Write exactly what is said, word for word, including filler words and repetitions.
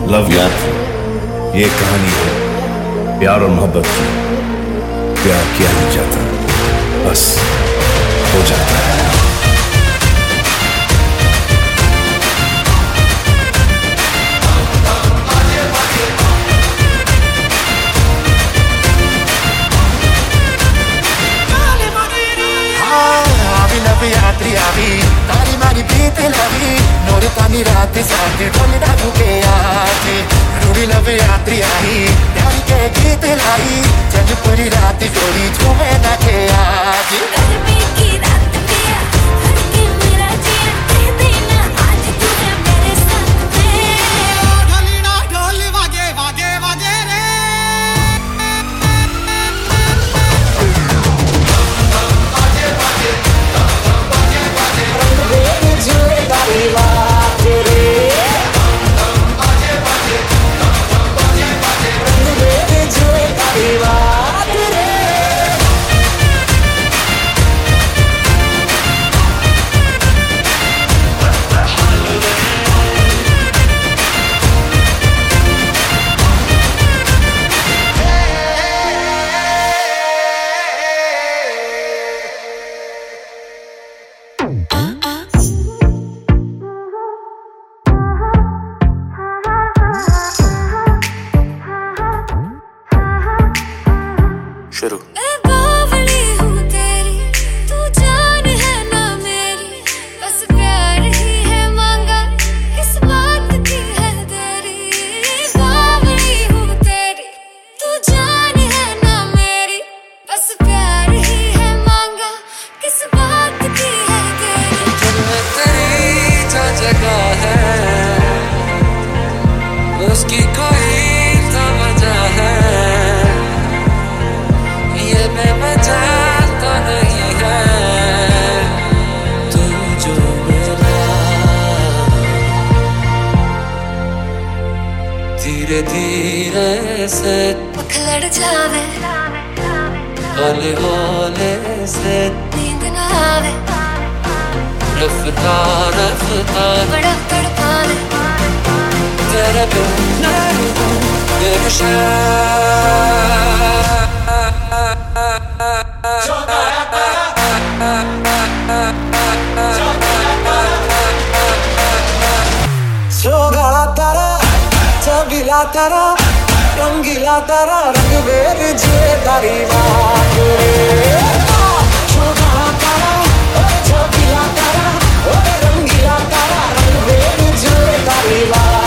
Love याद ये कहानी है प्यार और मोहब्बत की। प्यार किया नहीं जाता, बस हो जाता है। यात्री आवी तारी मारी प्रीत लवी नोर तानी रात साथ ढोल डाकू के आते रूड़ी लव यात्री आई प्यार के गीत लाई जब पूरी रात जोड़ी झूमे ना के आज गर्मी की रात पिया हर के मेरा जिया कह देना आज तू है मेरे साथ में ढोली ना ढोल वागे वागे वागे रे वागे वागे शुरू। बावली हूँ तेरी, तू जान है ना मेरी, बस प्यार ही है मांगा, किस बात की है देरी। बावली हूँ तेरी, तू जान है ना मेरी, बस प्यार ही है मांगा, किस बात की है देरी। दिल में तेरी जो जगह है, उसकी कोई तो वजह है, मैं जानता नहीं है तू जो मेरा धीरे धीरे से पकड़ जावे हौले हौले से नींद ना आवे रफ्ता रफ्ता बड़ा तड़पावे तेरे बिना मेरे सोगला तारा चबीला तारा रंगीला तारा रंग बेर जुए तारी बात रे सोगला तारा चबीला तारा रंगीला तारा रंग बेर जुए तारी बात।